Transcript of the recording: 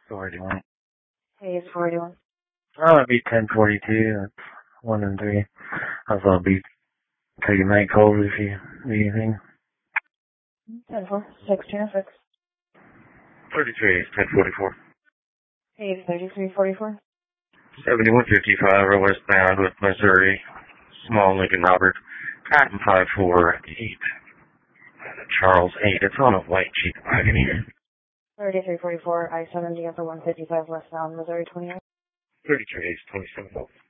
41. Hey, it's 41. Oh, it'd be 1042. That's 1 and 3. I thought I'd be taking night calls if you need anything. 10-4, 626. 33 is 1044. Hey, it's 3344. 7155 westbound with Missouri. Small Lincoln Robert. Cotton 548. Charles 8. It's on a white Jeep Wagoneer. 3344, I-70 upper 155 westbound, Missouri 28. 33 is 27.